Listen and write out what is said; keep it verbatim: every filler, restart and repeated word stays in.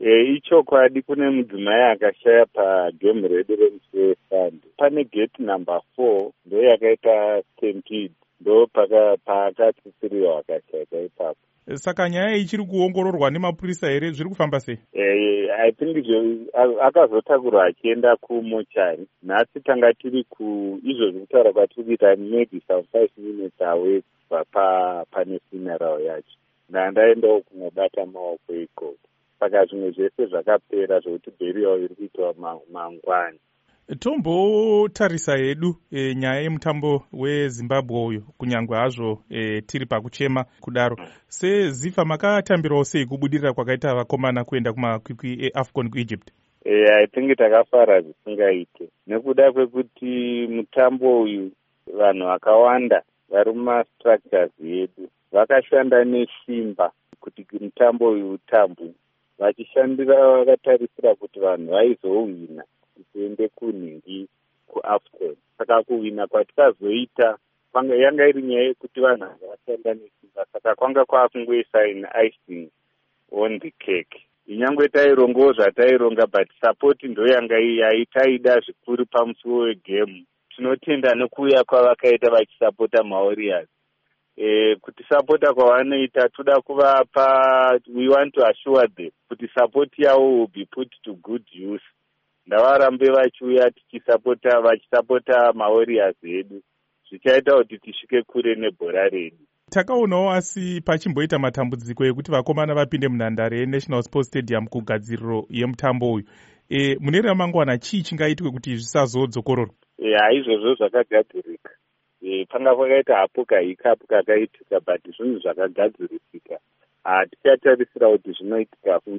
E, ichokwadi kune mudzimai akashaya pagame redu remusi weSunday. Pane gate number four ndo yakaita stampede, ndo paakatsitsiriwa akashayika ipapo. Saka nyaya ichiri kuongororwa nemapurisa here, zviri kufamba sei? Eh, I think izvo akazotakurwa achienda kumochari. Nhasi tanga tiri ku izvo zvekutaura kwatiri kuita maybe some five minutes away pa pane funeral yacho. Ndandaendawo kunobata maoko ikoko. Saka zvimwe zvese zvakapera zvokuti burial iri kuitwa mangwani. Tombotarisa hedu e, nyaya yemutambo weZimbabwe uyu, kunyangwe hazvo e, tiri pakuchema kudaro. SeZifa makatambirawo sei kubudirira kwakaita vakomana kuenda kumakwikwi eAFCON kuEgypt? Eh, I think takafara zvisingaite. Nekuda kwekuti mutambo uyu vanhu vakawanda vari mumastructures edu vakashanda nesimba kuti mutambo uyu utambwe, vachishandira vakatarisira kuti vanhu vaizowina tiende kunhingi kuAFCON. Saka kuwina kwatikazoita kwanga yanga iri nyaya yekuti vanhu vakashanda nesimba, saka kwanga kwakungoisa in icing on the cake. Inyangwe tairongawo zvataironga, but support ndo yanga yaitaida zvikuru pamusuwo wegame. Tinotenda nekuuya kwavakaita vachisapota maWarriors. Eh, kuti sapota kwavanoita toda kuvapa, we want to assure them kuti support yavo will be put to good use. Ndavarambe vachiuya tichisapota vachisapota maWarriors edu, zvichaita kuti tisvike kure nebhora redu. Takaonawo asi pachimboita matambudziko ekuti vakomana vapinde munhandare yeNational Sports Stadium kugadziriro yemutambo uyu. E, mune ramangwana chii chingaitwe kuti zvisazodzokororwa? E, haizvozvo zvakagadzirika. E, panga pakaita hapo kahikapu kakaitika, but zvinhu zvakagadzirisika. Tichatarisira kuti zvinoitika futi.